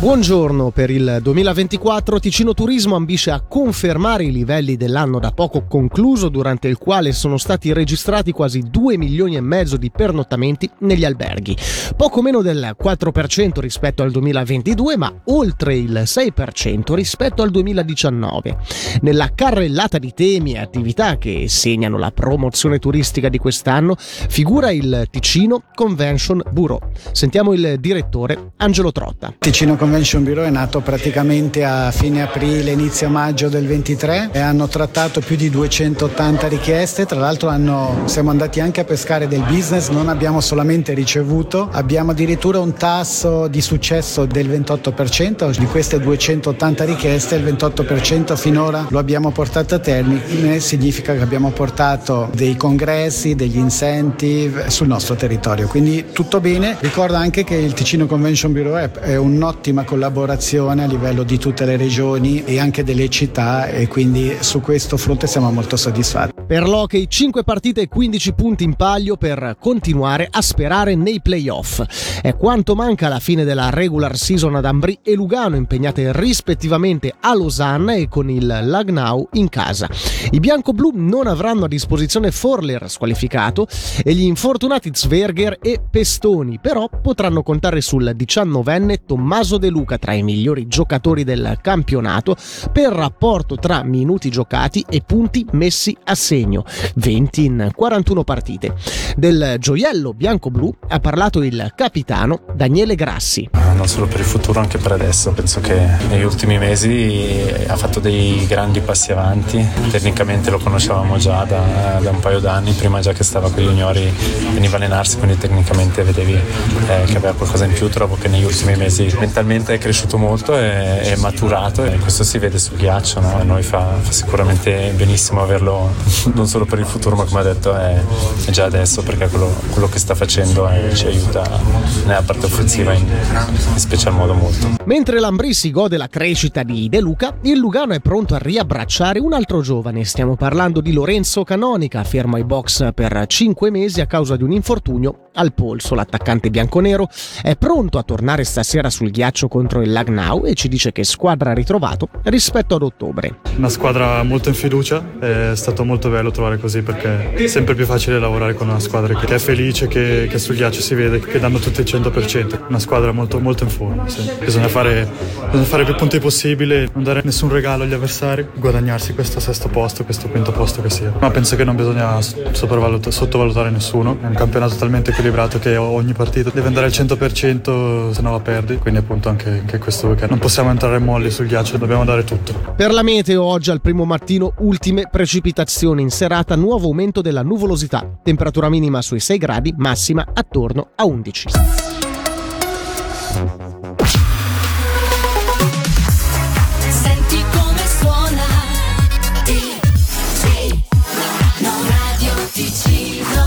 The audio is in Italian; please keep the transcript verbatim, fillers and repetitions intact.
Buongiorno. Per il duemilaventiquattro Ticino Turismo ambisce a confermare i livelli dell'anno da poco concluso, durante il quale sono stati registrati quasi due milioni e mezzo di pernottamenti negli alberghi, poco meno del quattro per cento rispetto al duemilaventidue, ma oltre il sei per cento rispetto al duemiladiciannove. Nella carrellata di temi e attività che segnano la promozione turistica di quest'anno figura il Ticino Convention Bureau. Sentiamo il direttore Angelo Trotta. Ticino Convention Bureau è nato praticamente a fine aprile, inizio maggio del ventitré e hanno trattato più di duecentottanta richieste. Tra l'altro hanno, siamo andati anche a pescare del business, non abbiamo solamente ricevuto, abbiamo addirittura un tasso di successo del ventotto per cento. Di queste duecentottanta richieste il ventotto per cento finora lo abbiamo portato a termine, significa che abbiamo portato dei congressi, degli incentive sul nostro territorio, quindi tutto bene. Ricordo anche che il Ticino Convention Bureau è, è un'ottima collaborazione a livello di tutte le regioni e anche delle città, e quindi su questo fronte siamo molto soddisfatti. Per l'hockey cinque partite e quindici punti in palio per continuare a sperare nei playoff. È quanto manca alla fine della regular season ad Ambrì e Lugano, impegnate rispettivamente a Losanna e con il Lugnau in casa. I bianco-blu non avranno a disposizione Forler, squalificato, e gli infortunati Zwerger e Pestoni, però potranno contare sul diciannovenne Tommaso De Luca tra i migliori giocatori del campionato per rapporto tra minuti giocati e punti messi a segno, venti in quarantuno partite. Del gioiello bianco-blu ha parlato il capitano Daniele Grassi. Non solo per il futuro, anche per adesso. Penso che negli ultimi mesi ha fatto dei grandi passi avanti. Tecnicamente lo conoscevamo già da, da un paio d'anni, prima già che stava con gli juniori, veniva a allenarsi, quindi tecnicamente vedevi eh, che aveva qualcosa in più. Trovo che negli ultimi mesi mentalmente è cresciuto molto e è maturato, e questo si vede sul ghiaccio, no? A noi fa, fa sicuramente benissimo averlo, non solo per il futuro, ma come ha detto è, è già adesso, perché quello, quello che sta facendo eh, ci aiuta nella parte offensiva in, in special modo molto. Mentre l'Ambrì si gode la crescita di De Luca, il Lugano è pronto a riabbracciare un altro giovane. Stiamo parlando di Lorenzo Canonica, fermo ai box per cinque mesi a causa di un infortunio al polso. L'attaccante bianconero è pronto a tornare stasera sul ghiaccio contro il Lugnau e ci dice che squadra ha ritrovato rispetto ad ottobre. Una squadra molto in fiducia, è stato molto bello trovare così, perché è sempre più facile lavorare con una squadra che è felice, che, che sul ghiaccio si vede che danno tutti il cento per cento. Una squadra molto, molto in forma, sì. Bisogna fare, bisogna fare più punti possibile, non dare nessun regalo agli avversari, guadagnarsi questo sesto posto, questo quinto posto che sia. Ma penso che non bisogna sottovalutare nessuno, è un campionato talmente equilibrato che ogni partita deve andare al cento per cento, se no la perdi, quindi appunto anche, anche questo weekend non possiamo entrare molli sul ghiaccio, dobbiamo dare tutto. Per la meteo oggi al primo mattino ultime precipitazioni, in serata nuovo aumento della nuvolosità, temperatura minima sui sei gradi, massima attorno a undici.